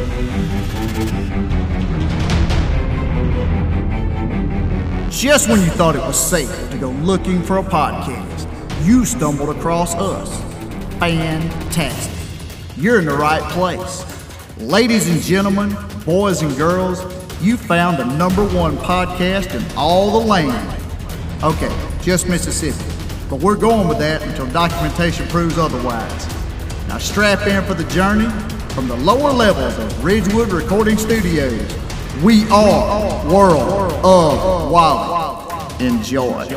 Just when you thought it was safe to go looking for a podcast, you stumbled across us. Fantastic. You're in the right place. Ladies and gentlemen, boys and girls, you found the #1 podcast in all the land. Okay, just Mississippi, but we're going with that until documentation proves otherwise. Now strap in for the journey from the lower levels of Ridgewood Recording Studios. We are World of Wally. Enjoy.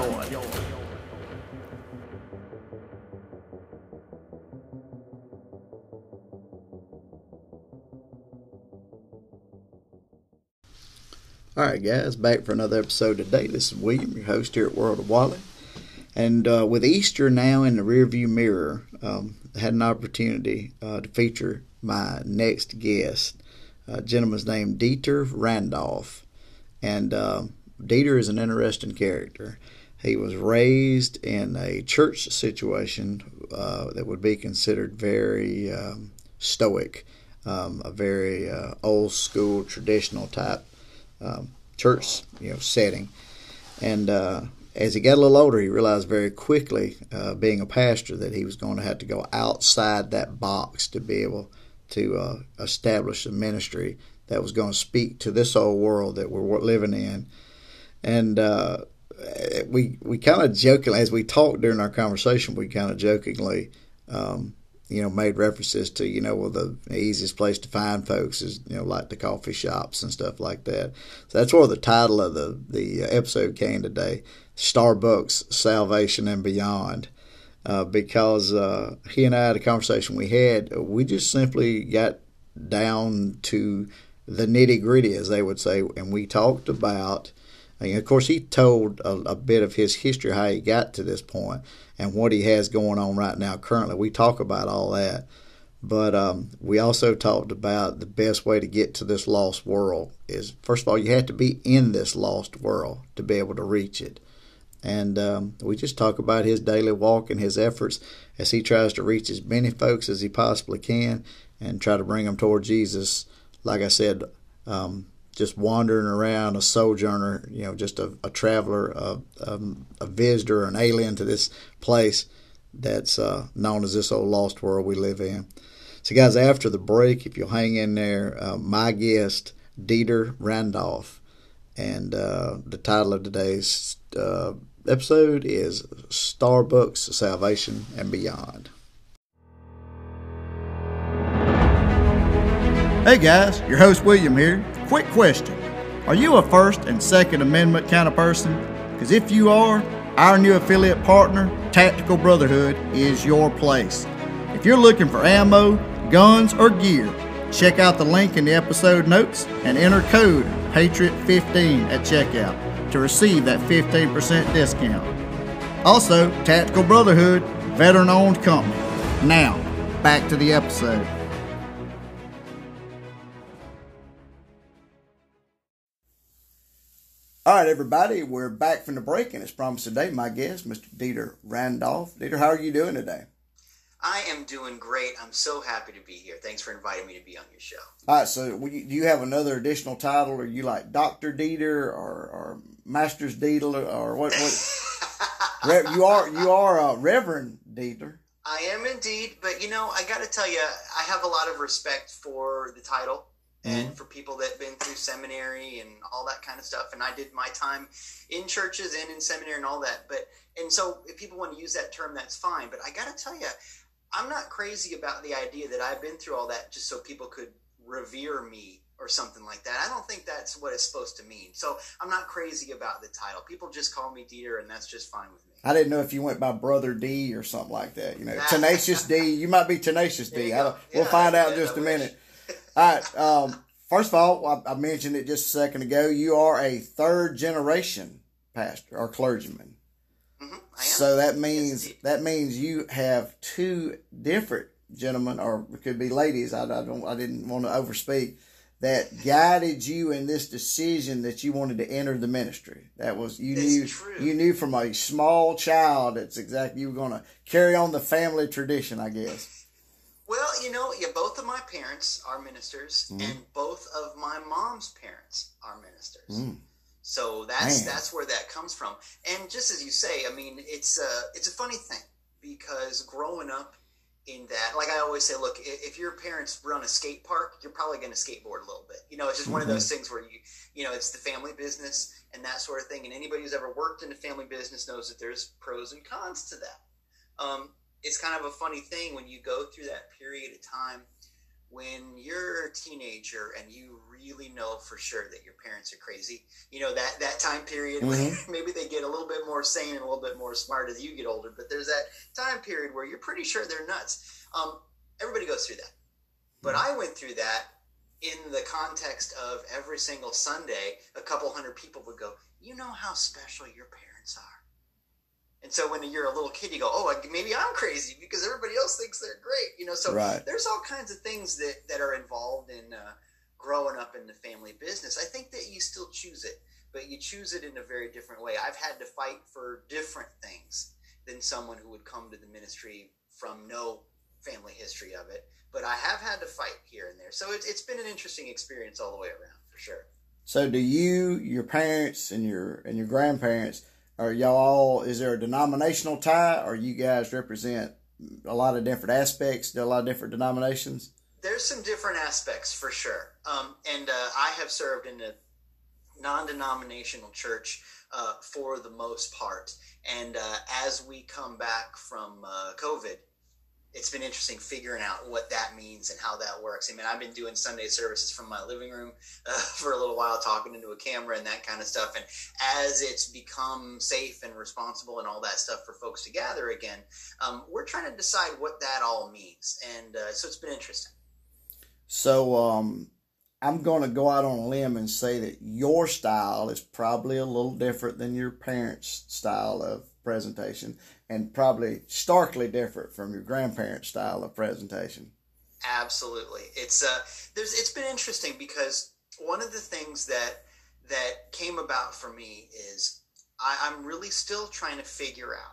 All right, guys, back for another episode today. This is William, your host here at World of Wally. And with Easter now in the rearview mirror, I had an opportunity to feature my next guest. A gentleman's named Dieter Randolph. And Dieter is an interesting character. He was raised in a church situation that would be considered very stoic, a very old school, traditional type church setting. And as he got a little older, he realized very quickly, being a pastor, that he was going to have to go outside that box to be able to establish a ministry that was going to speak to this old world that we're living in. And we kind of jokingly, as we talked during our conversation, we kind of jokingly, made references to, well, the easiest place to find folks is, like the coffee shops and stuff like that. So that's where the title of the episode came today, Starbucks, Salvation, and Beyond. Because he and I had a conversation we just simply got down to the nitty-gritty, as they would say, and we talked about, of course, he told a bit of his history, how he got to this point, and what he has going on right now currently. We talk about all that, but we also talked about the best way to get to this lost world is, first of all, you have to be in this lost world to be able to reach it. And we just talk about his daily walk and his efforts as he tries to reach as many folks as he possibly can and try to bring them toward Jesus. Like I said, just wandering around, a sojourner, just a traveler, a visitor, an alien to this place that's known as this old lost world we live in. So, guys, after the break, if you'll hang in there, my guest, Dieter Randolph, and the title of today's episode is Starbucks, Salvation, and Beyond. Hey guys, your host William here. Quick question. Are you a First and Second Amendment kind of person? Because if you are, our new affiliate partner, Tactical Brotherhood, is your place. If you're looking for ammo, guns, or gear, check out the link in the episode notes and enter code Patriot15 at checkout to receive that 15% discount. Also, Tactical Brotherhood, veteran-owned company. Now, back to the episode. All right, everybody, we're back from the break, and as promised today, my guest, Mr. Dieter Randolph. Dieter, how are you doing today? I am doing great. I'm so happy to be here. Thanks for inviting me to be on your show. All right, so do you have another additional title? Are you like Dr. Dieter or Master's Dieter or what? You are Reverend Dieter. I am indeed, but I got to tell you, I have a lot of respect for the title and for people that have been through seminary and all that kind of stuff. And I did my time in churches and in seminary and all that. And so if people want to use that term, that's fine. But I got to tell you, I'm not crazy about the idea that I've been through all that just so people could revere me or something like that. I don't think that's what it's supposed to mean. So I'm not crazy about the title. People just call me Dieter, and that's just fine with me. I didn't know if you went by Brother D or something like that. Tenacious D. You might be Tenacious D. We'll find out in just a minute. All right. First of all, I mentioned it just a second ago. You are a third-generation pastor or clergyman. Mm-hmm, I am. So that means you have two different gentlemen, or it could be ladies. I didn't want to overspeak, that guided you in this decision that you wanted to enter the ministry. That was you knew from a small child. It's exactly you were going to carry on the family tradition, I guess. Well, yeah, both of my parents are ministers, and both of my mom's parents are ministers. So that's where that comes from. And just as you say, I mean, it's a funny thing, because growing up in that, like I always say, look, if your parents run a skate park, you're probably going to skateboard a little bit. It's just one of those things where it's the family business and that sort of thing. And anybody who's ever worked in a family business knows that there's pros and cons to that. It's kind of a funny thing when you go through that period of time when you're a teenager and you really know for sure that your parents are crazy. That time period when maybe they get a little bit more sane and a little bit more smart as you get older, but there's that time period where you're pretty sure they're nuts. Everybody goes through that. But I went through that in the context of every single Sunday, a couple hundred people would go, you know how special your parents are. And so when you're a little kid, you go, oh, maybe I'm crazy because everybody else thinks they're great. So there's all kinds of things that are involved in growing up in the family business. I think that you still choose it, but you choose it in a very different way. I've had to fight for different things than someone who would come to the ministry from no family history of it. But I have had to fight here and there. So it's been an interesting experience all the way around, for sure. So do you, your parents, and your grandparents, are y'all all, is there a denominational tie, or you guys represent a lot of different aspects, a lot of different denominations? There's some different aspects for sure. And I have served in a non-denominational church for the most part. And as we come back from COVID, it's been interesting figuring out what that means and how that works. I mean, I've been doing Sunday services from my living room for a little while, talking into a camera and that kind of stuff. And as it's become safe and responsible and all that stuff for folks to gather again, we're trying to decide what that all means. And so it's been interesting. So I'm going to go out on a limb and say that your style is probably a little different than your parents' style of presentation, and probably starkly different from your grandparents' style of presentation. Absolutely. It's been interesting because one of the things that came about for me is I'm really still trying to figure out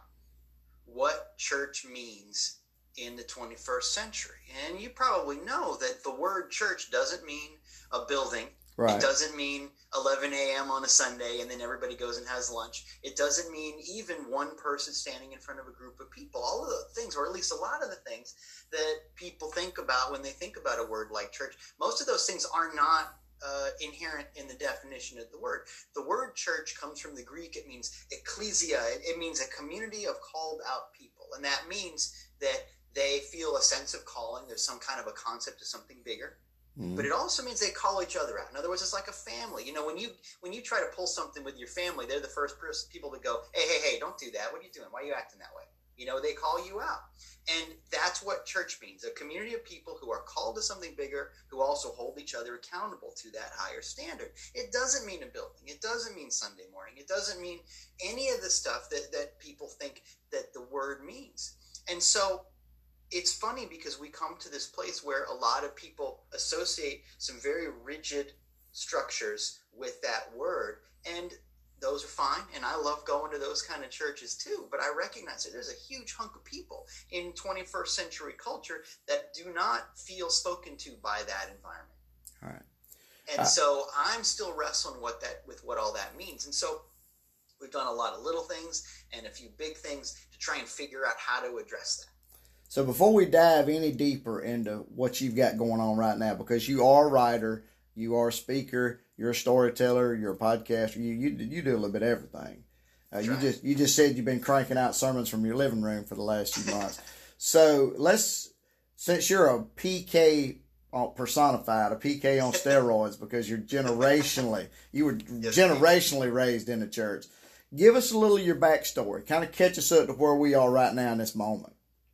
what church means in the 21st century. And you probably know that the word church doesn't mean a building. Right. It doesn't mean 11 a.m. on a Sunday and then everybody goes and has lunch. It doesn't mean even one person standing in front of a group of people. All of the things, or at least a lot of the things that people think about when they think about a word like church, most of those things are not inherent in the definition of the word. The word church comes from the Greek. It means ecclesia. It means a community of called out people. And that means that they feel a sense of calling. There's some kind of a concept of something bigger. But it also means they call each other out. In other words, it's like a family. When you try to pull something with your family, they're the first people to go, hey, don't do that. What are you doing? Why are you acting that way? They call you out. And that's what church means, a community of people who are called to something bigger, who also hold each other accountable to that higher standard. It doesn't mean a building. It doesn't mean Sunday morning. It doesn't mean any of the stuff that people think that the word means. And so it's funny because we come to this place where a lot of people associate some very rigid structures with that word, and those are fine, and I love going to those kind of churches too, but I recognize that there's a huge hunk of people in 21st century culture that do not feel spoken to by that environment. All right. And so I'm still wrestling with what all that means. And so we've done a lot of little things and a few big things to try and figure out how to address that. So before we dive any deeper into what you've got going on right now, because you are a writer, you are a speaker, you're a storyteller, you're a podcaster, you do a little bit of everything. You just said you've been cranking out sermons from your living room for the last few months. So since you're a PK personified, a PK on steroids, because you were generationally raised in the church, give us a little of your backstory. Kind of catch us up to where we are right now in this moment.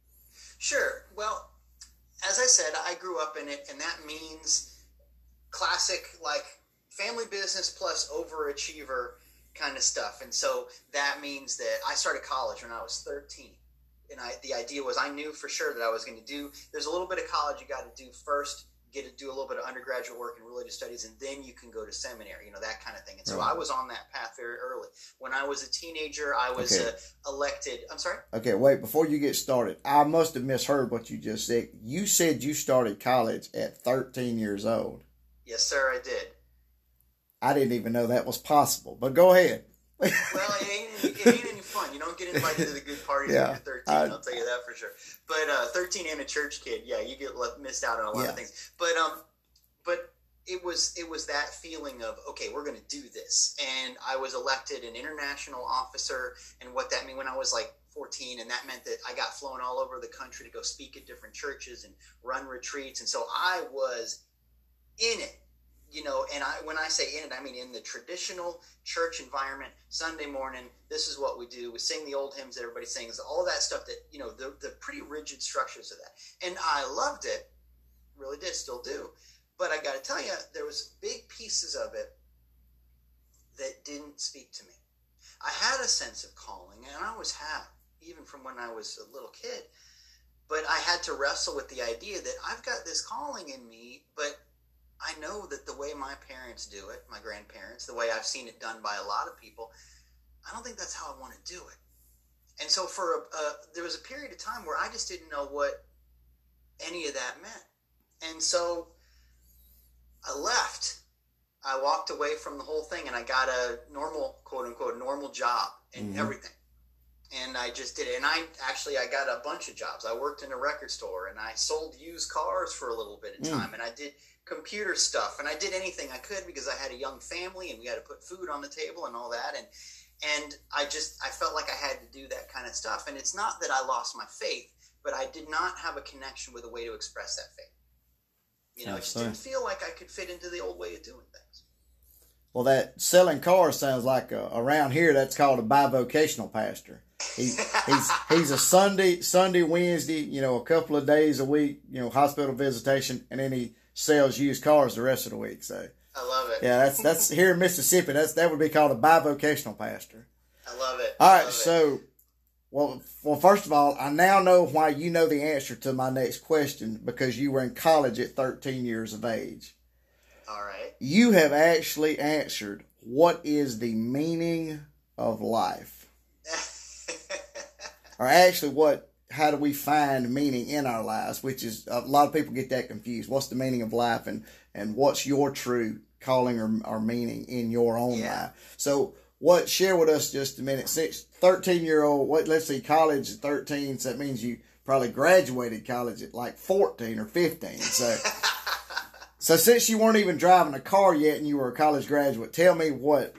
Sure. Well, as I said, I grew up in it, and that means classic, like, family business plus overachiever kind of stuff. And so that means that I started college when I was 13. And the idea was I knew for sure that I was going to there's a little bit of college you got to do first, do a little bit of undergraduate work in religious studies, and then you can go to seminary, that kind of thing. And so I was on that path very early. When I was a teenager, I was elected. I'm sorry? Okay, wait, before you get started, I must have misheard what you just said. You said you started college at 13 years old. Yes, sir, I did. I didn't even know that was possible, but go ahead. Well, it ain't any fun. You don't get invited to the good parties when you're 13. I'll tell you that for sure. But 13 and a church kid, you get missed out on a lot of things. But it was that feeling of, okay, we're going to do this. And I was elected an international officer, and what that meant when I was like 14, and that meant that I got flown all over the country to go speak at different churches and run retreats. And so I was in it. And when I say in it, I mean in the traditional church environment. Sunday morning, this is what we do. We sing the old hymns that everybody sings, all that stuff that, the pretty rigid structures of that. And I loved it, really did, still do. But I got to tell you, there was big pieces of it that didn't speak to me. I had a sense of calling, and I always have, even from when I was a little kid. But I had to wrestle with the idea that I've got this calling in me, but I know that the way my parents do it, my grandparents, the way I've seen it done by a lot of people, I don't think that's how I want to do it. And so there was a period of time where I just didn't know what any of that meant. And so I left. I walked away from the whole thing, and I got a normal, quote unquote, normal job and everything. And I just did it. And I got a bunch of jobs. I worked in a record store, and I sold used cars for a little bit of time. And I did computer stuff, and I did anything I could because I had a young family, and we had to put food on the table and all that. And I felt like I had to do that kind of stuff. And it's not that I lost my faith, but I did not have a connection with a way to express that faith. I just didn't feel like I could fit into the old way of doing things. Well, that selling cars sounds like around here that's called a bivocational pastor. He's a Sunday, Wednesday, a couple of days a week, hospital visitation, and then he sells used cars the rest of the week. So I love it. Yeah, that's here in Mississippi. That would be called a bivocational pastor. I love it. All right, so well, first of all, I now know why you know the answer to my next question, because you were in college at 13 years of age. All right. You have actually answered, what is the meaning of life? Or actually, how do we find meaning in our lives? Which is, a lot of people get that confused. What's the meaning of life, and what's your true calling or meaning in your own life? So share with us just a minute. 13-year-old, let's see, college at 13, so that means you probably graduated college at like 14 or 15. So since you weren't even driving a car yet and you were a college graduate, tell me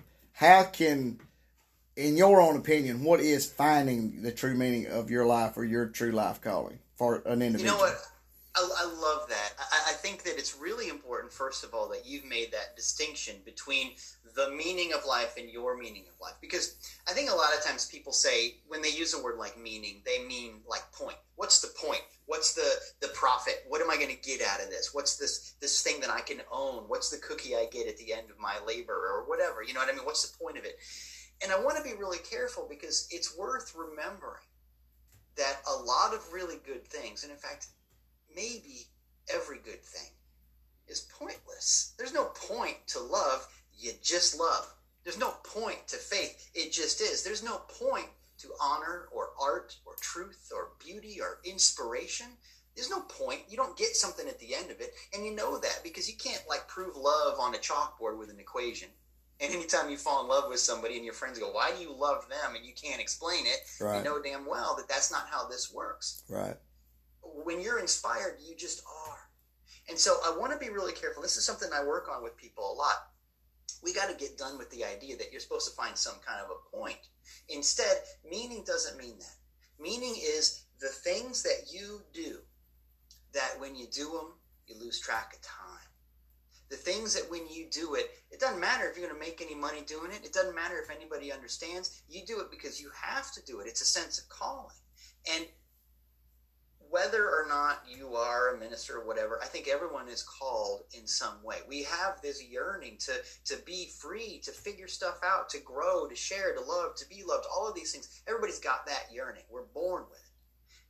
in your own opinion, what is finding the true meaning of your life or your true life calling for an individual? You know what? I love that. I think that it's really important, first of all, that you've made that distinction between the meaning of life and your meaning of life. Because I think a lot of times people say, when they use a word like meaning, they mean like point. What's the point? What's the profit? What am I going to get out of this? What's this thing that I can own? What's the cookie I get at the end of my labor, or whatever? You know what I mean? What's the point of it? And I want to be really careful, because it's worth remembering that a lot of really good things, and in fact, maybe every good thing, is pointless. There's no point to love. You just love. There's no point to faith. It just is. There's no point to honor or art or truth or beauty or inspiration. There's no point. You don't get something at the end of it. And you know that because you can't prove love on a chalkboard with an equation. And anytime you fall in love with somebody and your friends go, why do you love them? And you can't explain it, right. You know damn well that that's not how this works. Right. When you're inspired, you just are. And so I want to be really careful. This is something I work on with people a lot. We got to get done with the idea that you're supposed to find some kind of a point. Instead, meaning doesn't mean that. Meaning is the things that you do that when you do them, you lose track of time. The things that when you do it, it doesn't matter if you're going to make any money doing it. It doesn't matter if anybody understands. You do it because you have to do it. It's a sense of calling. And whether or not you are a minister or whatever, I think everyone is called in some way. We have this yearning to be free, to figure stuff out, to grow, to share, to love, to be loved, all of these things. Everybody's got that yearning. We're born with it.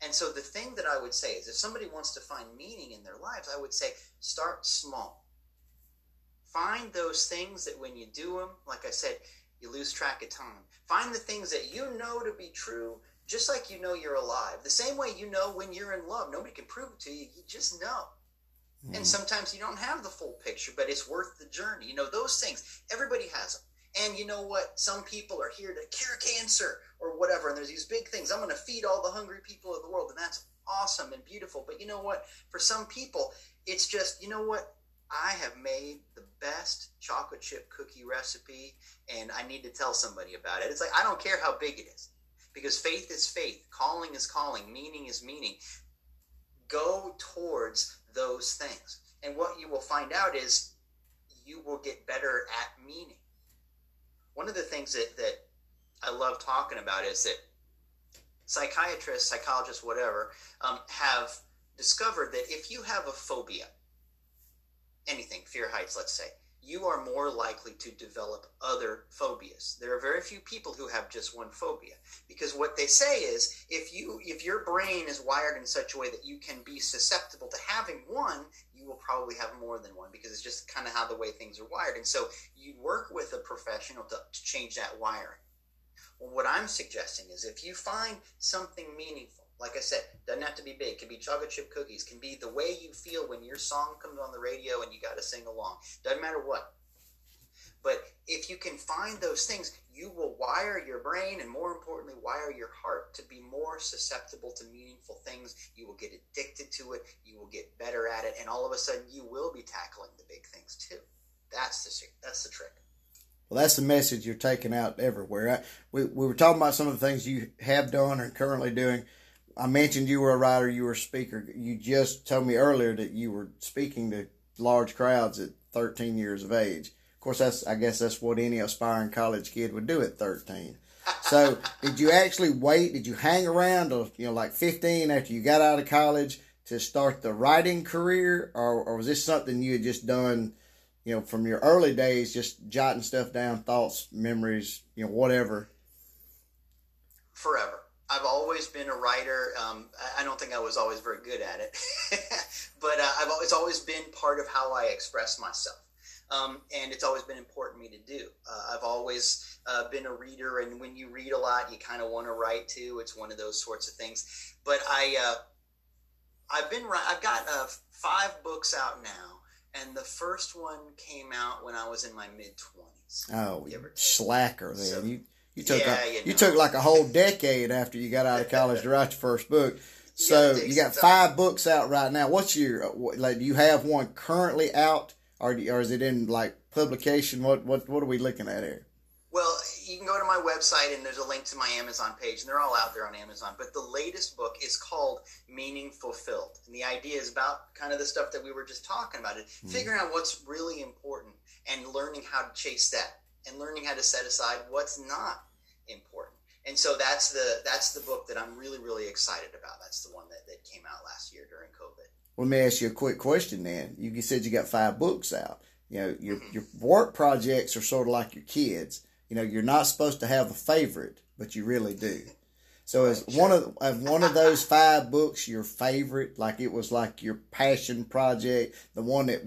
And so the thing that I would say is if somebody wants to find meaning in their lives, I would say start small. Find those things that when you do them, like I said, you lose track of time. Find the things that you know to be true, just like you know you're alive. The same way you know when you're in love. Nobody can prove it to you. You just know. And sometimes you don't have the full picture, but it's worth the journey. You know, those things, everybody has them. And you know what? Some people are here to cure cancer or whatever, and there's these big things. I'm going to feed all the hungry people of the world, and that's awesome and beautiful. But you know what? For some people, it's just, you know what? I have made the best chocolate chip cookie recipe, and I need to tell somebody about it. It's like, I don't care how big it is, because faith is faith, calling is calling, meaning is meaning. Go towards those things. And what you will find out is you will get better at meaning. One of the things that I love talking about is that psychiatrists, psychologists, whatever, have discovered that if you have a phobia, anything, fear heights, let's say, you are more likely to develop other phobias. There are very few people who have just one phobia, because what they say is if your brain is wired in such a way that you can be susceptible to having one, you will probably have more than one, because it's just kind of how the way things are wired. And so you work with a professional to change that wiring. Well, what I'm suggesting is if you find something meaningful, like I said, doesn't have to be big. Can be chocolate chip cookies. Can be the way you feel when your song comes on the radio and you got to sing along. Doesn't matter what. But if you can find those things, you will wire your brain and, more importantly, wire your heart to be more susceptible to meaningful things. You will get addicted to it. You will get better at it. And all of a sudden, you will be tackling the big things too. That's the trick. Well, that's the message you're taking out everywhere. We were talking about some of the things you have done or currently doing. I mentioned you were a writer, you were a speaker. You just told me earlier that you were speaking to large crowds at 13 years of age. Of course, I guess that's what any aspiring college kid would do at 13. So did you actually wait? Did you hang around till, like 15 after you got out of college to start the writing career? Or was this something you had just done, from your early days, just jotting stuff down, thoughts, memories, whatever? Forever. I've always been a writer. I don't think I was always very good at it, but it's always been part of how I express myself. And it's always been important to me to do. I've always been a reader, and when you read a lot, you kind of want to write too. It's one of those sorts of things. But I've got 5 books out now, and the first one came out when I was in my mid-20s. Oh, slacker then. So, you took like a whole decade after you got out of college to write your first book. So you got 5 books out right now. What's your do you have one currently out, or is it in like publication? What are we looking at here? Well, you can go to my website and there's a link to my Amazon page, and they're all out there on Amazon. But the latest book is called Meaning Fulfilled, and the idea is about kind of the stuff that we were just talking about, figuring out what's really important and learning how to chase that, and learning how to set aside what's not important. And so that's the book that I'm really, really excited about. That's the one that came out last year during COVID. Well, let me ask you a quick question then. You said you got 5 books out. Your work projects are sort of like your kids. You're not supposed to have a favorite, but you really do. So is one of those 5 books your favorite? Like it was like your passion project, the one that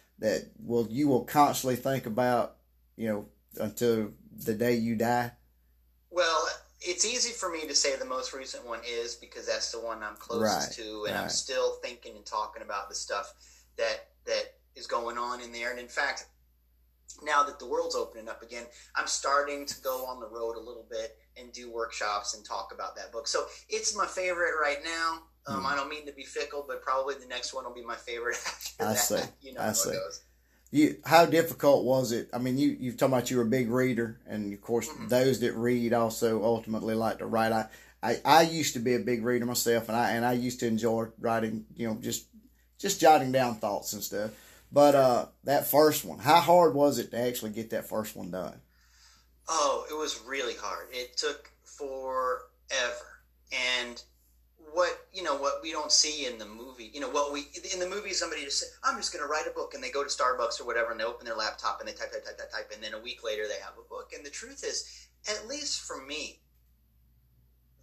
you will constantly think about, until the day you die? Well, it's easy for me to say the most recent one is, because that's the one I'm closest to, and I'm still thinking and talking about the stuff that is going on in there. And in fact, now that the world's opening up again, I'm starting to go on the road a little bit and do workshops and talk about that book. So it's my favorite right now. I don't mean to be fickle, but probably the next one will be my favorite after that. See. How it goes. How difficult was it? I mean, you've talked about you were a big reader, and of course, those that read also ultimately like to write. I used to be a big reader myself, and I used to enjoy writing, just jotting down thoughts and stuff. But that first one, how hard was it to actually get that first one done? Oh, it was really hard. It took forever. And what we don't see in the movie, in the movie, somebody just said, I'm just going to write a book, and they go to Starbucks or whatever, and they open their laptop and they type, and then a week later they have a book. And the truth is, at least for me,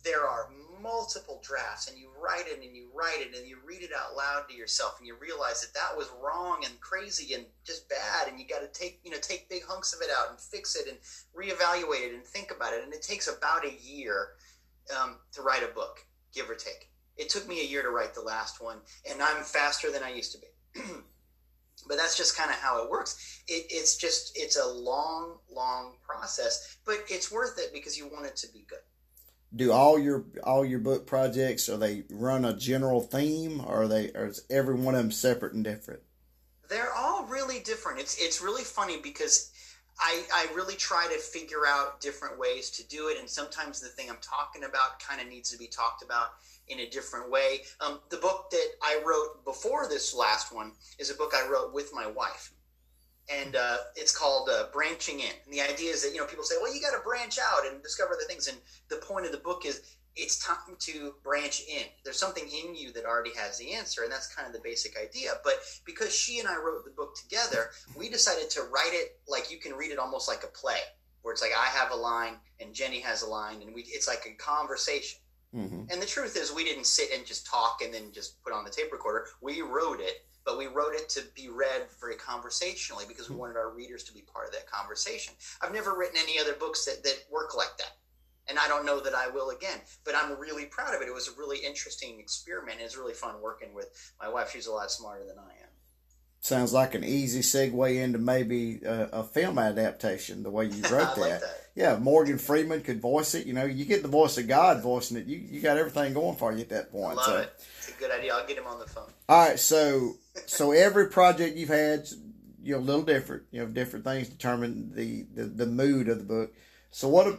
there are multiple drafts, and you write it and you write it and you read it out loud to yourself, and you realize that that was wrong and crazy and just bad, and you got to take big hunks of it out and fix it and reevaluate it and think about it. And it takes about a year to write a book, give or take. It took me a year to write the last one, and I'm faster than I used to be. But that's just kind of how it works. It's a long process, but it's worth it because you want it to be good. Do all your book projects, are they run a general theme, or is every one of them separate and different? They're all really different. It's really funny because I really try to figure out different ways to do it, and sometimes the thing I'm talking about kind of needs to be talked about in a different way. The book that I wrote before this last one is a book I wrote with my wife, and it's called Branching In. And the idea is that, people say, well, you got to branch out and discover the things, and the point of the book is it's time to branch in. There's something in you that already has the answer, and that's kind of the basic idea. But because she and I wrote the book together, we decided to write it like you can read it almost like a play, where it's like I have a line and Jenny has a line, and it's like a conversation. Mm-hmm. And the truth is, we didn't sit and just talk and then just put on the tape recorder. We wrote it, but we wrote it to be read very conversationally because we wanted our readers to be part of that conversation. I've never written any other books that work like that. And I don't know that I will again, but I'm really proud of it. It was a really interesting experiment. It's really fun working with my wife. She's a lot smarter than I am. Sounds like an easy segue into maybe a film adaptation, the way you wrote like that. Yeah, Morgan Freeman could voice it. You get the voice of God voicing it. You got everything going for you at that point. Love it. It's a good idea. I'll get him on the phone. All right, so every project you've had, a little different. Different things determine the mood of the book. So what?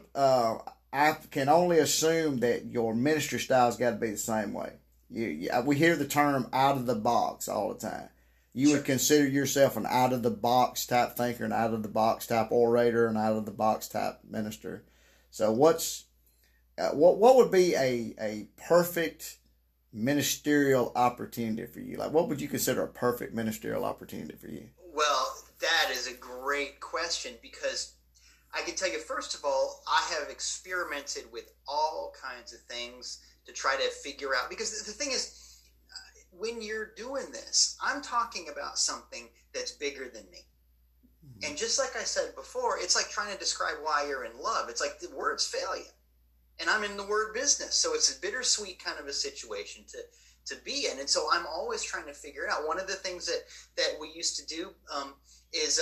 I can only assume that your ministry style's got to be the same way. We hear the term "out of the box" all the time. You would consider yourself an out-of-the-box type thinker, an out-of-the-box type orator, an out-of-the-box type minister. So what would be a perfect ministerial opportunity for you? Like, what would you consider a perfect ministerial opportunity for you? Well, that is a great question, because I can tell you, first of all, I have experimented with all kinds of things to try to figure out, because the thing is, when you're doing this, I'm talking about something that's bigger than me. Mm-hmm. And just like I said before, it's like trying to describe why you're in love. It's like the words fail you. And I'm in the word business. So it's a bittersweet kind of a situation to be in. And so I'm always trying to figure it out. One of the things that we used to do is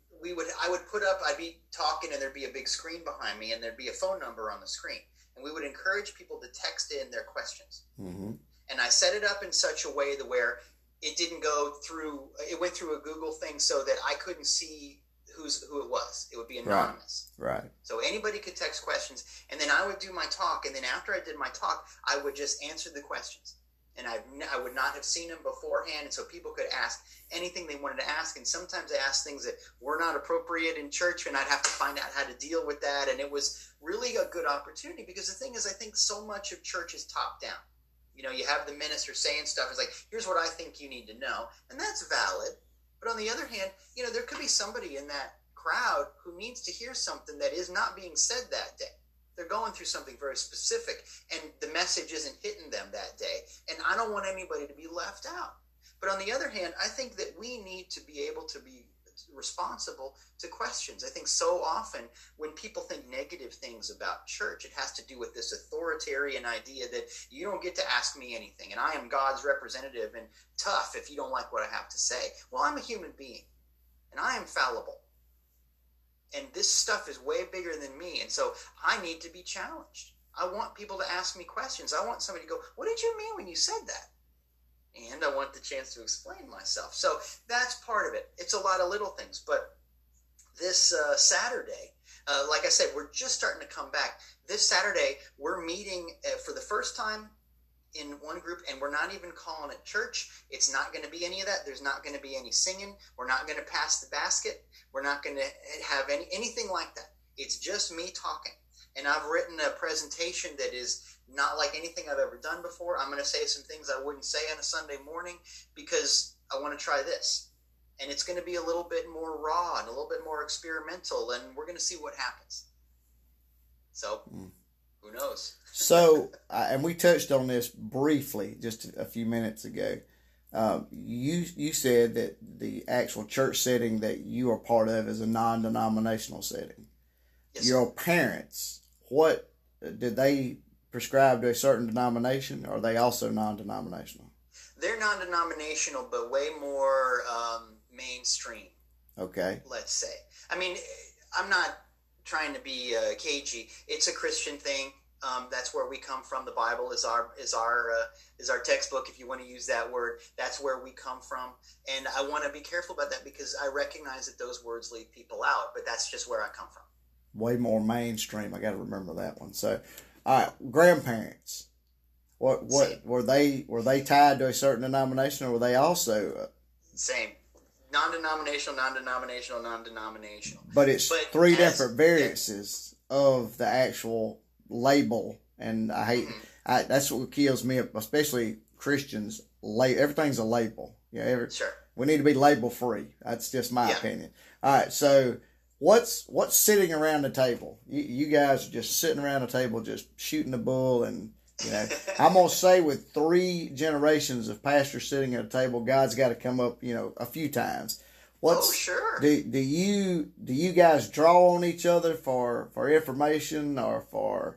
I'd be talking and there'd be a big screen behind me and there'd be a phone number on the screen. And we would encourage people to text in their questions. Mm-hmm. And I set it up in such a way where it didn't go through, it went through a Google thing so that I couldn't see who it was. It would be anonymous. Right. So anybody could text questions, and then I would do my talk, and then after I did my talk, I would just answer the questions. And I would not have seen them beforehand, and so people could ask anything they wanted to ask, and sometimes they asked things that were not appropriate in church, and I'd have to find out how to deal with that, and it was really a good opportunity, because the thing is, I think so much of church is top down. You have the minister saying stuff. It's like, here's what I think you need to know. And that's valid. But on the other hand, there could be somebody in that crowd who needs to hear something that is not being said that day. They're going through something very specific, and the message isn't hitting them that day. And I don't want anybody to be left out. But on the other hand, I think that we need to be able to be responsible to questions. I think so often when people think negative things about church, it has to do with this authoritarian idea that you don't get to ask me anything, and I am God's representative and tough if you don't like what I have to say. Well, I'm a human being, and I am fallible. And this stuff is way bigger than me, and so I need to be challenged. I want people to ask me questions. I want somebody to go, what did you mean when you said that? And I want the chance to explain myself. So that's part of it. It's a lot of little things. But this Saturday, like I said, we're just starting to come back. This Saturday, we're meeting for the first time in one group, and we're not even calling it church. It's not going to be any of that. There's not going to be any singing. We're not going to pass the basket. We're not going to have anything like that. It's just me talking. And I've written a presentation that is not like anything I've ever done before. I'm going to say some things I wouldn't say on a Sunday morning because I want to try this. And it's going to be a little bit more raw and a little bit more experimental, and we're going to see what happens. So Who knows? So, and we touched on this briefly just a few minutes ago. You said that the actual church setting that you are part of is a non-denominational setting. Yes. Your parents, what did they prescribe to a certain denomination, or are they also non-denominational? They're non-denominational, but way more mainstream. Okay. Let's say. I mean, I'm not trying to be cagey. It's a Christian thing. That's where we come from. The Bible is our textbook, if you want to use that word. That's where we come from, and I want to be careful about that because I recognize that those words leave people out. But that's just where I come from. Way more mainstream. I got to remember that one. So, all right, grandparents. What were they tied to a certain denomination, or were they also same? Non-denominational. But it's three different variances of the actual label, and I hate that's what kills me, especially Christians. Everything's a label. Sure. We need to be label free. That's just my opinion. All right, so what's sitting around the table? You guys are just sitting around the table, just shooting the bull, and I'm gonna say with 3 generations of pastors sitting at a table, God's got to come up, a few times. Sure. Do you guys draw on each other for information or for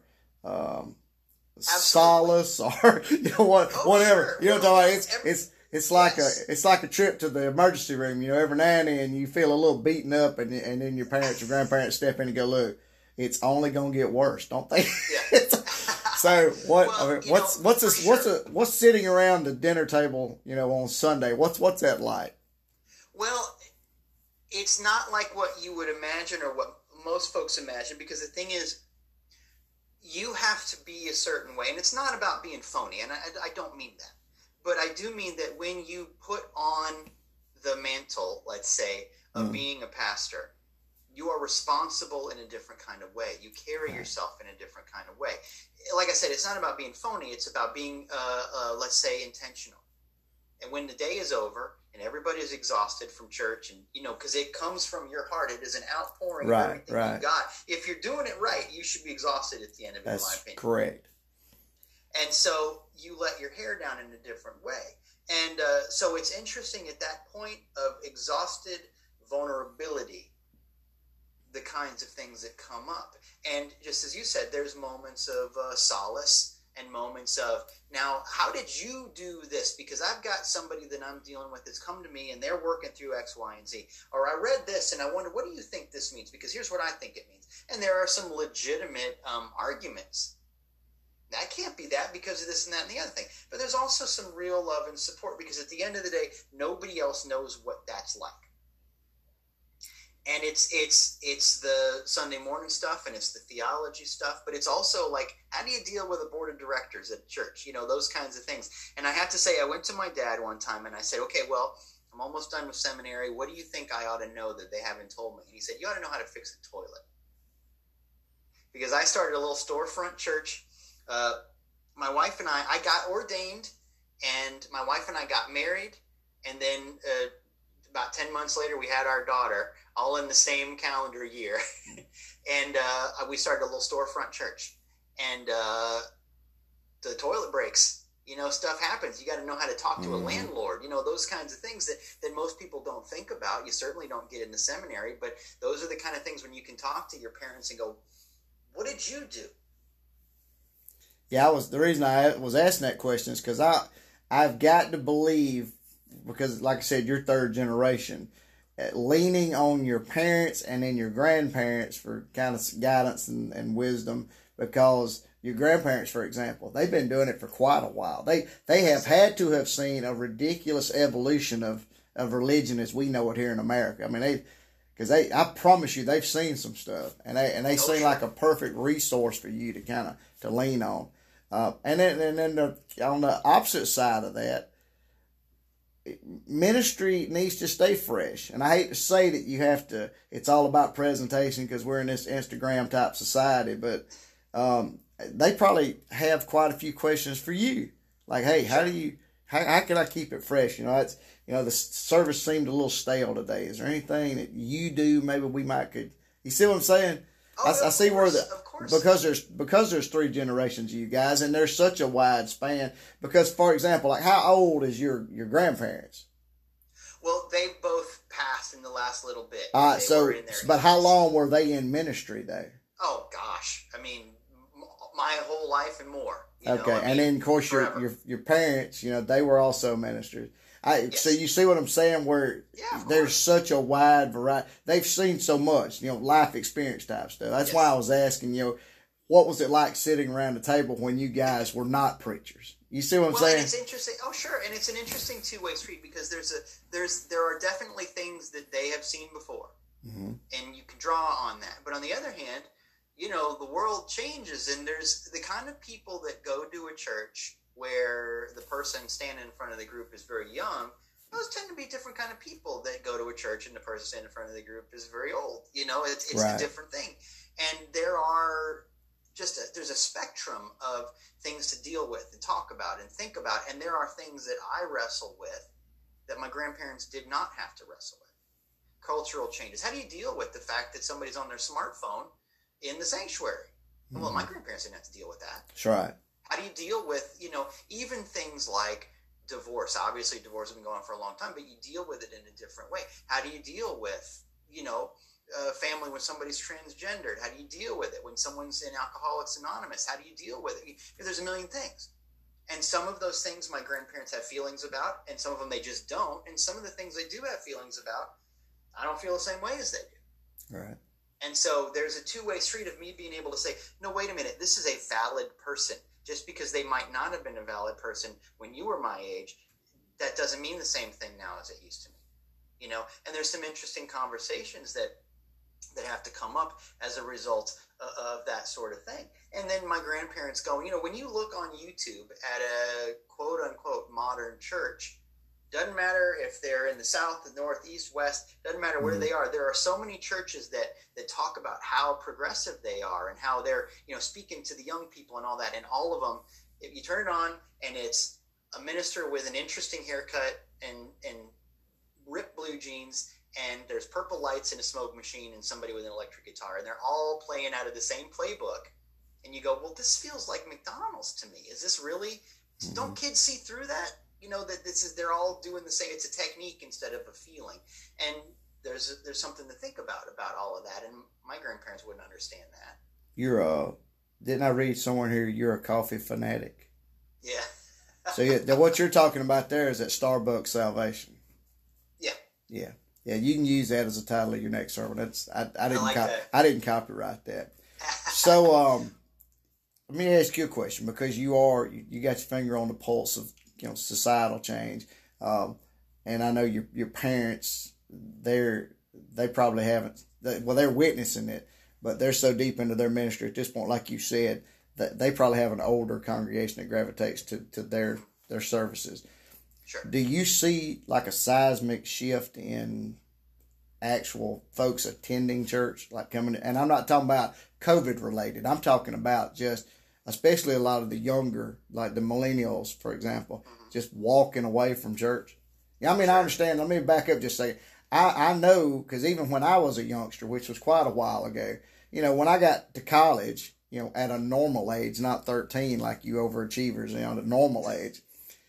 solace or whatever? Sure. You know what I'm talking about? It's like a trip to the emergency room. Every now and then you feel a little beaten up, and then your parents or grandparents step in and go, "Look, it's only gonna get worse, don't they?" Yeah. So what's sitting around the dinner table, on Sunday? What's that like? Well, it's not like what you would imagine or what most folks imagine, because the thing is, you have to be a certain way, and it's not about being phony, and I don't mean that, but I do mean that when you put on the mantle, let's say, of being a pastor, you are responsible in a different kind of way. You carry yourself in a different kind of way. Like I said, it's not about being phony. It's about being, let's say, intentional. And when the day is over and everybody is exhausted from church, and because it comes from your heart, it is an outpouring of everything you got. If you're doing it right, you should be exhausted at the end of it, in my opinion. Correct. And so you let your hair down in a different way. And so it's interesting at that point of exhausted vulnerability, the kinds of things that come up. And just as you said, there's moments of solace and moments of, now, how did you do this? Because I've got somebody that I'm dealing with that's come to me and they're working through X, Y, and Z. Or I read this and I wonder, what do you think this means? Because here's what I think it means. And there are some legitimate arguments. That can't be that because of this and that and the other thing. But there's also some real love and support, because at the end of the day, nobody else knows what that's like. And it's the Sunday morning stuff, and it's the theology stuff, but it's also like, how do you deal with a board of directors at church? Those kinds of things. And I have to say, I went to my dad one time and I said, okay, well, I'm almost done with seminary. What do you think I ought to know that they haven't told me? And he said, you ought to know how to fix a toilet. Because I started a little storefront church. My wife and I got ordained, and my wife and I got married, and then about 10 months later, we had our daughter, all in the same calendar year. And we started a little storefront church. And the toilet breaks. Stuff happens. You got to know how to talk to a landlord. Those kinds of things that most people don't think about. You certainly don't get in the seminary, but those are the kind of things when you can talk to your parents and go, what did you do? Yeah, the reason I was asking that question is because I've got to believe, because like I said, you're third generation, leaning on your parents and then your grandparents for kind of guidance and wisdom, because your grandparents, for example, they've been doing it for quite a while. They have had to have seen a ridiculous evolution of religion as we know it here in America. I mean, I promise you, they've seen some stuff, and they seem like a perfect resource for you to lean on. And then on the opposite side of that, ministry needs to stay fresh. And I hate to say that you have to, it's all about presentation because we're in this Instagram type society, but they probably have quite a few questions for you. Like, hey, how can I keep it fresh? The service seemed a little stale today. Is there anything that you do? Maybe we could, you see what I'm saying? I see where of course. because there's three generations of you guys, and there's such a wide span. Because, for example, like how old is your grandparents? Well, they both passed in the last little bit. But how long were they in ministry though? Oh gosh, I mean, my whole life and more. And then of course your parents, they were also ministers. Yes. So you see what I'm saying? Where there's such a wide variety. They've seen so much, life experience type stuff. That's why I was asking, what was it like sitting around the table when you guys were not preachers? You see what I'm saying? And it's interesting. Oh, sure, and it's an interesting two-way street because there are definitely things that they have seen before, and you can draw on that. But on the other hand, the world changes, and there's the kind of people that go to a church where the person standing in front of the group is very young. Those tend to be different kind of people that go to a church, and the person standing in front of the group is very old. It's right. a different thing, and there's a spectrum of things to deal with and talk about and think about, and there are things that I wrestle with that my grandparents did not have to wrestle with. Cultural changes. How do you deal with the fact that somebody's on their smartphone in the sanctuary? Well, my grandparents didn't have to deal with that. That's right. How do you deal with, even things like divorce? Obviously, divorce has been going on for a long time, but you deal with it in a different way. How do you deal with, family when somebody's transgendered? How do you deal with it when someone's in Alcoholics Anonymous? How do you deal with it? There's a million things. And some of those things my grandparents have feelings about, and some of them they just don't. And some of the things they do have feelings about, I don't feel the same way as they do. Right. And so there's a two-way street of me being able to say, no, wait a minute, this is a valid person. Just because they might not have been a valid person when you were my age, that doesn't mean the same thing now as it used to me. And there's some interesting conversations that have to come up as a result of that sort of thing. And then my grandparents going, when you look on YouTube at a quote-unquote modern church, doesn't matter if they're in the south, the north, east, west, doesn't matter where they are. There are so many churches that talk about how progressive they are and how they're, speaking to the young people and all that. And all of them, if you turn it on and it's a minister with an interesting haircut and ripped blue jeans, and there's purple lights and a smoke machine and somebody with an electric guitar, and they're all playing out of the same playbook. And you go, well, this feels like McDonald's to me. Is this really, don't kids see through that? That they're all doing the same. It's a technique instead of a feeling. And there's something to think about all of that. And my grandparents wouldn't understand that. Didn't I read somewhere here, you're a coffee fanatic? Yeah. So what you're talking about there is that Starbucks salvation. Yeah. Yeah. Yeah, you can use that as a title of your next sermon. I didn't copyright that. So let me ask you a question, because you got your finger on the pulse of societal change, and I know your parents, they probably haven't. They're witnessing it, but they're so deep into their ministry at this point, like you said, that they probably have an older congregation that gravitates to their services. Sure. Do you see like a seismic shift in actual folks attending church, like coming? And I'm not talking about COVID related. I'm talking about just, especially a lot of the younger, like the millennials, for example, just walking away from church. Yeah, I mean, I understand. Let me back up just a second. I know, because even when I was a youngster, which was quite a while ago, when I got to college, at a normal age, not 13 like you overachievers, at a normal age,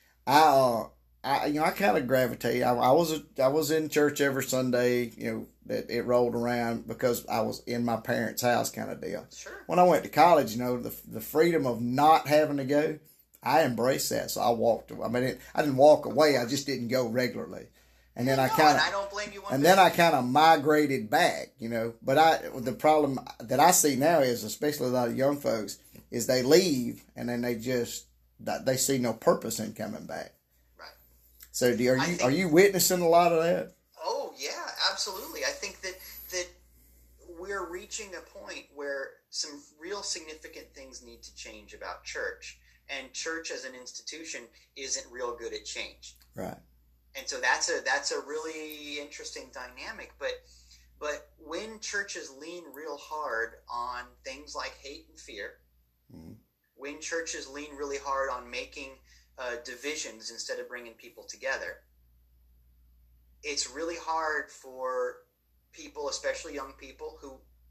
I kind of gravitate. I was in church every Sunday, that it rolled around, because I was in my parents' house kind of deal. Sure. When I went to college, the freedom of not having to go, I embraced that. So I walked away. I mean, I didn't walk away. I just didn't go regularly. And then I don't blame you. Then I kind of migrated back, But the problem that I see now is, especially a lot of young folks, is they leave and then they see no purpose in coming back. So are you witnessing a lot of that? Oh yeah, absolutely. I think that we're reaching a point where some real significant things need to change about church, and church as an institution isn't real good at change. Right. And so that's a really interesting dynamic. But when churches lean real hard on things like hate and fear, when churches lean really hard on making divisions instead of bringing people together, it's really hard for people, especially young people, who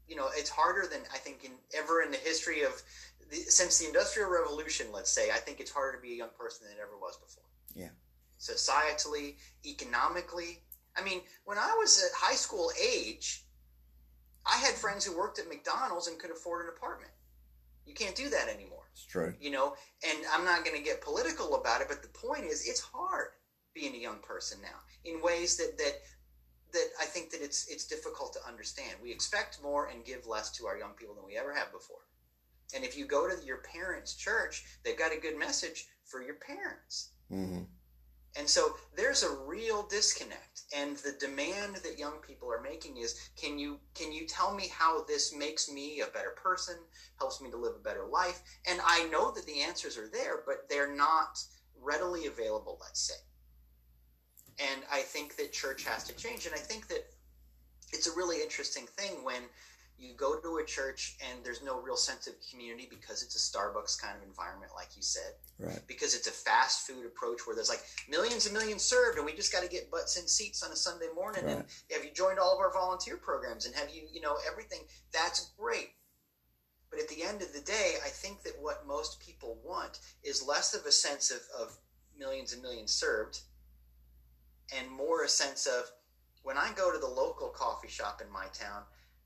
it's harder than I think ever in the history of since the Industrial Revolution, let's say. I think it's harder to be a young person than it ever was before. Yeah. Societally, economically. I mean, when I was at high school age, I had friends who worked at McDonald's and could afford an apartment. You can't do that anymore. It's true. And I'm not going to get political about it, but the point is it's hard being a young person now in ways that I think that it's difficult to understand. We expect more and give less to our young people than we ever have before. And if you go to your parents' church, they've got a good message for your parents. Mm-hmm. And so there's a real disconnect. And the demand that young people are making is, can you tell me how this makes me a better person, helps me to live a better life? And I know that the answers are there, but they're not readily available, let's say. And I think that church has to change. And I think that it's a really interesting thing when you go to a church and there's no real sense of community because it's a Starbucks kind of environment, like you said. Right. Because it's a fast food approach where there's like millions and millions served and we just got to get butts in seats on a Sunday morning. Right. And have you joined all of our volunteer programs? And have you, everything? That's great. But at the end of the day, I think that what most people want is less of a sense of millions and millions served and more a sense of, when I go to the local coffee shop in my town,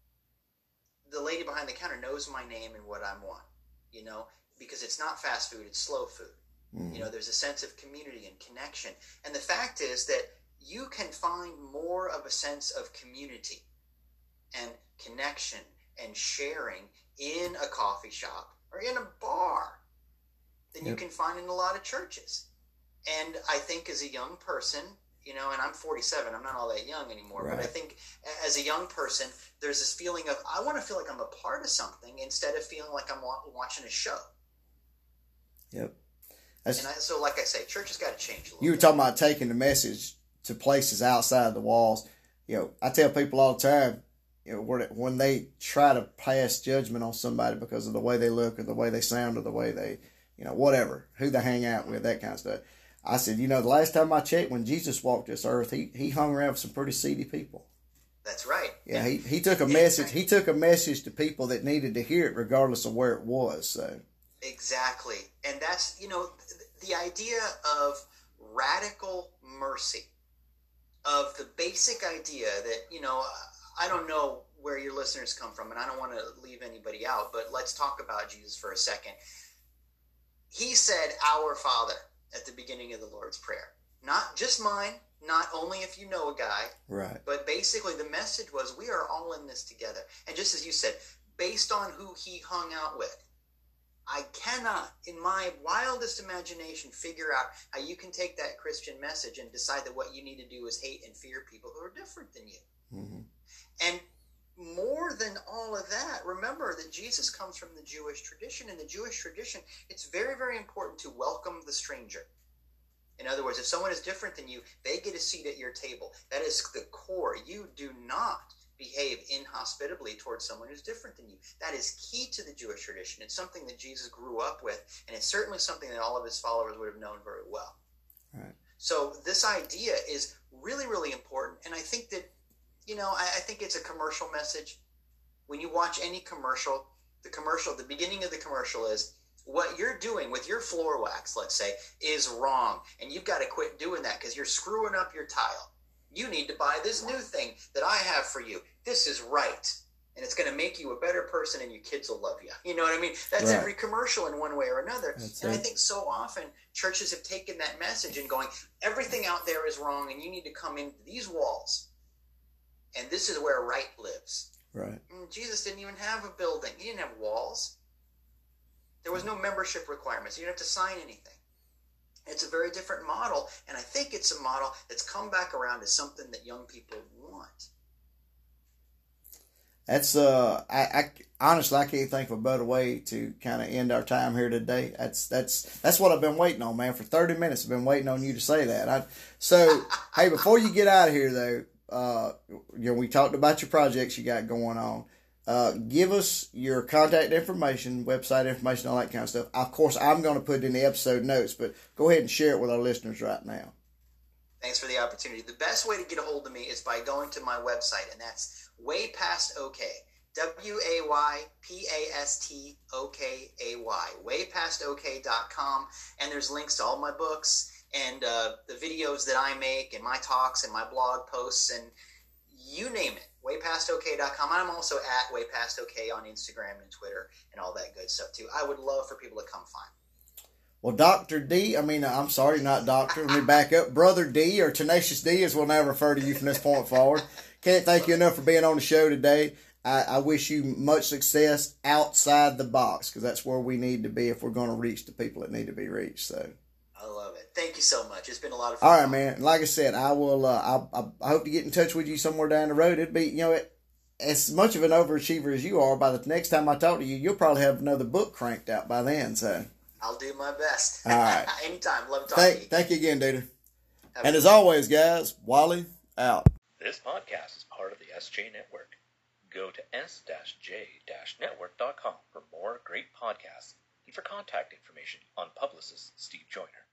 the lady behind the counter knows my name and what I want, because it's not fast food, it's slow food. Mm-hmm. There's a sense of community and connection. And the fact is that you can find more of a sense of community and connection and sharing in a coffee shop or in a bar than you can find in a lot of churches. And I think as a young person, and I'm 47, I'm not all that young anymore, right. But I think as a young person, there's this feeling of, I want to feel like I'm a part of something instead of feeling like I'm watching a show. Yep. So like I say, church has got to change a little bit. You were talking about taking the message to places outside the walls. I tell people all the time, when they try to pass judgment on somebody because of the way they look or the way they sound or the way they, whatever, who they hang out with, that kind of stuff. I said, the last time I checked, when Jesus walked this earth, he hung around with some pretty seedy people. That's right. Yeah, he took a message. He took a message to people that needed to hear it, regardless of where it was. So exactly, and that's the idea of radical mercy, of the basic idea that I don't know where your listeners come from, and I don't want to leave anybody out, but let's talk about Jesus for a second. He said, "Our Father," at the beginning of the Lord's Prayer. Not just mine, not only if you know a guy, right? But basically the message was, we are all in this together. And just as you said, based on who he hung out with, I cannot, in my wildest imagination, figure out how you can take that Christian message and decide that what you need to do is hate and fear people who are different than you. Mm-hmm. And more than all of that, remember that Jesus comes from the Jewish tradition. In the Jewish tradition, it's very, very important to welcome the stranger. In other words, if someone is different than you, they get a seat at your table. That is the core. You do not behave inhospitably towards someone who's different than you. That is key to the Jewish tradition. It's something that Jesus grew up with, and it's certainly something that all of his followers would have known very well. Right. So this idea is really, really important, and I think that I think it's a commercial message. When you watch any commercial, the beginning of the commercial is, what you're doing with your floor wax, let's say, is wrong. And you've got to quit doing that because you're screwing up your tile. You need to buy this new thing that I have for you. This is right. And it's going to make you a better person and your kids will love you. You know what I mean? That's right. Every commercial in one way or another. I think so often churches have taken that message and going, everything out there is wrong and you need to come into these walls. And this is where right lives. Right. Jesus didn't even have a building. He didn't have walls. There was no membership requirements. You didn't have to sign anything. It's a very different model, and I think it's a model that's come back around as something that young people want. That's I honestly, I can't think of a better way to kind of end our time here today. That's what I've been waiting on, man. For 30 minutes, I've been waiting on you to say that. Hey, before you get out of here, though. We talked about your projects you got going on. Give us your contact information, website information, all that kind of stuff. Of course, I'm going to put it in the episode notes, but go ahead and share it with our listeners right now. Thanks for the opportunity. The best way to get a hold of me is by going to my website, and that's Way Past OK. WayPastOkay, waypastokay.com, and there's links to all my books and the videos that I make and my talks and my blog posts and you name it, waypastokay.com. I'm also at waypastokay on Instagram and Twitter and all that good stuff too. I would love for people to come find me. Well, Dr. D, I'm sorry, not Doctor. Let me back up. Brother D, or Tenacious D, as we'll now refer to you from this point forward. Can't thank you enough for being on the show today. I wish you much success outside the box, because that's where we need to be if we're going to reach the people that need to be reached. So, I love it. Thank you so much. It's been a lot of fun. All right, man. Like I said, I will. I hope to get in touch with you somewhere down the road. It'd be, as much of an overachiever as you are. By the next time I talk to you, you'll probably have another book cranked out by then. So, I'll do my best. All right. Anytime. Love talking to you. Thank you again, Dieter. And as always, guys, Wally out. This podcast is part of the SJ Network. Go to s-j-network.com for more great podcasts and for contact information on publicist Steve Joyner.